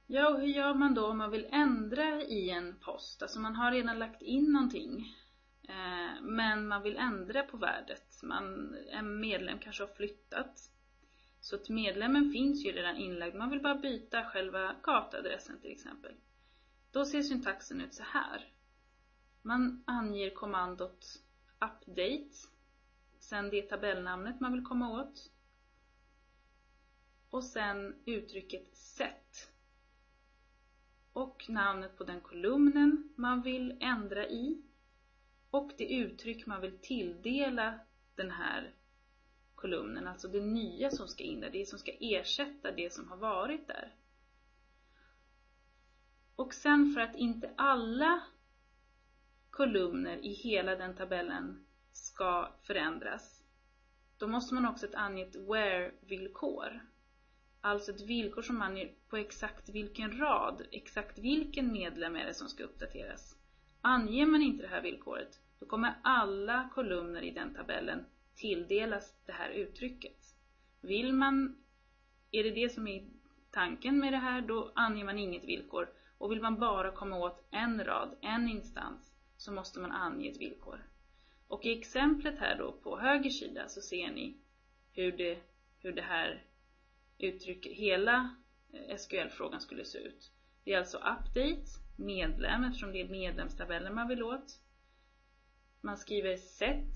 Ja, och hur gör man då om man vill ändra i en post? Alltså man har redan lagt in någonting. Men man vill ändra på värdet. En medlem kanske har flyttat. Så att medlemmen finns ju redan inlagd. Man vill bara byta själva kartadressen till exempel. Då ser syntaxen ut så här. Man anger kommandot update. Sen det tabellnamnet man vill komma åt. Och sen uttrycket set. Och namnet på den kolumnen man vill ändra i. Och det uttryck man vill tilldela den här kolumnen. Alltså det nya som ska in där. Det som ska ersätta det som har varit där. Och sen för att inte alla kolumner i hela den tabellen ska förändras. Då måste man också ange ett where-villkor. Alltså ett villkor som anger på exakt vilken rad, exakt vilken medlem är det som ska uppdateras. Anger man inte det här villkoret, då kommer alla kolumner i den tabellen tilldelas det här uttrycket. Är det som är tanken med det här, då anger man inget villkor. Och vill man bara komma åt en rad, en instans, så måste man ange ett villkor. Och i exemplet här då på höger sida så ser ni hur det här uttrycker hela SQL-frågan skulle se ut. Det är alltså update, medlem, eftersom det är medlemstabellen man vill åt. Man skriver set,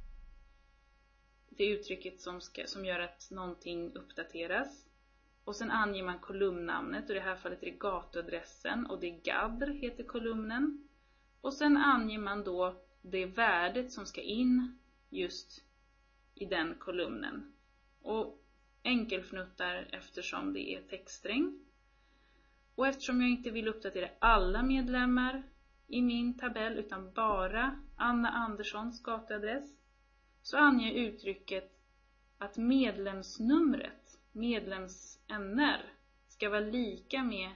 det uttrycket som gör att någonting uppdateras. Och sen anger man kolumnnamnet, och i det här fallet är det gatuadressen, och det är Gadr heter kolumnen. Och sen anger man då det värdet som ska in just i den kolumnen. Och enkelfnuttar eftersom det är textsträng. Och eftersom jag inte vill uppdatera alla medlemmar i min tabell utan bara Anna Anderssons gatuadress, så anger jag uttrycket att medlemsnumret, medlems-NR, ska vara lika med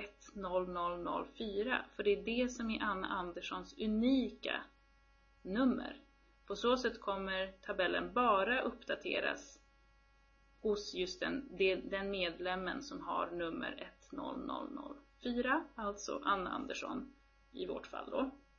10004. För det är det som är Anna Anderssons unika nummer. På så sätt kommer tabellen bara uppdateras hos just den medlemmen som har nummer 10004. Alltså Anna Andersson i vårt fall då.